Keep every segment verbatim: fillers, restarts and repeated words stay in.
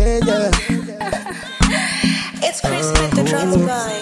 yeah, yeah. It's Chris at the drums by.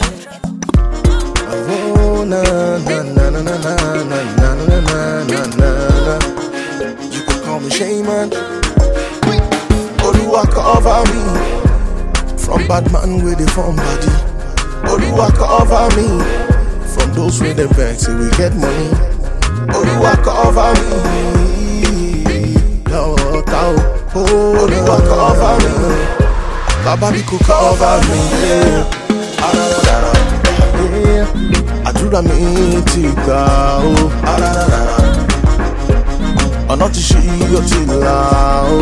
Oh, na na na na na na na na na na na na. You can call me Shaman. Oluwa cover me from bad man with the form body. Oluwa cover me from those with the vex, we get money. Oluwa cover me. Lord, oh, Oluwa cover me. Baba mi could cover me. Yeah. Yeah. Àdúrà mi ti gbà o. Ọ̀nà ti ṣí ó ti là o.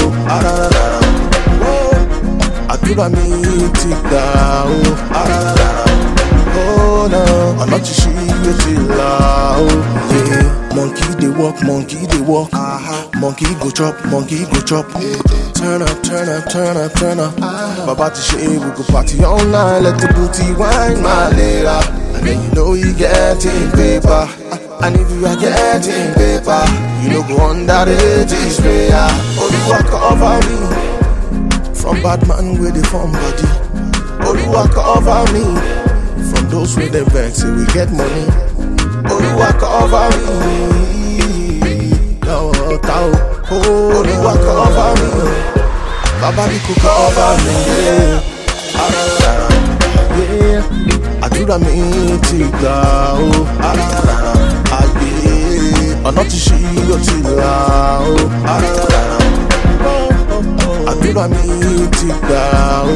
Àdúrà mi ti gbà o. Oh no, ọ̀nà ti ṣí ó ti là o. Yeah. Monkey dey walk, monkey dey walk. Monkey go chop, monkey go chop. Turn up, turn up, turn up, turn up. Baba ti ṣe, we go party all night. Let the booty wine my later. And then you know you getting paper. And if you are getting paper, you know go under the sprayer. Oluwa cover me from bad man with the form body. Oluwa cover me from those with the vex, we get money. Oluwa cover me. Oh, oh, Oluwa cover me. Baba mi could cover me. Yeah. Yeah. Àdúrà mi ti gbà o. Ayé ọ̀nà ti ṣí ó ti là o. Àdúrà mi ti gbà o.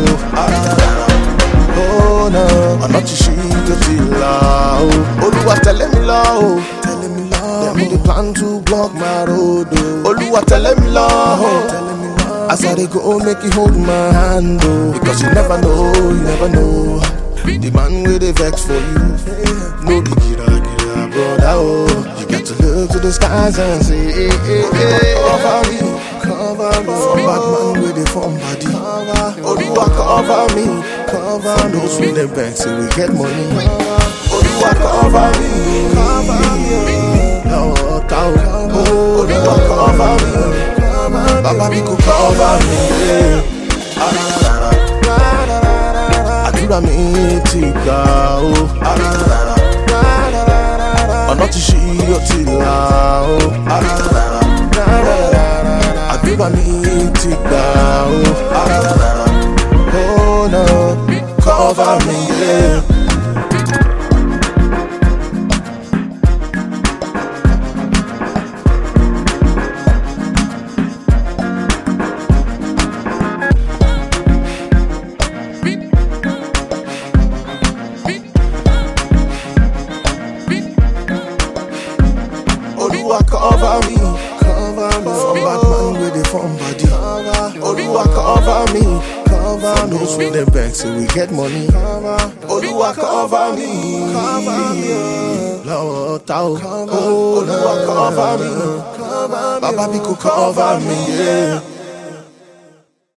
Oh no, ọ̀nà ti ṣí ó ti là o. Olúwa tẹ̀lé mi lọ o. Tẹ̀lé mi lọ. Dem dey plan to block my road o. Olúwa tẹ̀lé mi lọ o. Tẹ̀lé mi lọ. As I dey go, make you hold my hand o. Because you never know, you never know. The man with the vex for you, no be gira gira brother oh. You got to look to the skies and say, hey, hey, hey. Cover me, cover me from bad man with the form body. Oluwa cover me, cover me. Those with the vex, so we get money. Oluwa cover me, cover me. Oh, oh, Oluwa cover me. Baba mi could cover me. Àdúrà mi ti gbà o. Ọ̀nà ti ṣí ó ti là o. Àdúrà mi ti gbà o. Oh no, cover me, yeah. Oluwa cover me, cover me from bad man with the form body. Oluwa cover me, cover me. Those with the vex, so we get money. Oluwa cover me, cover me. Lord, oh, Oluwa cover me, Baba mi could cover me, yeah.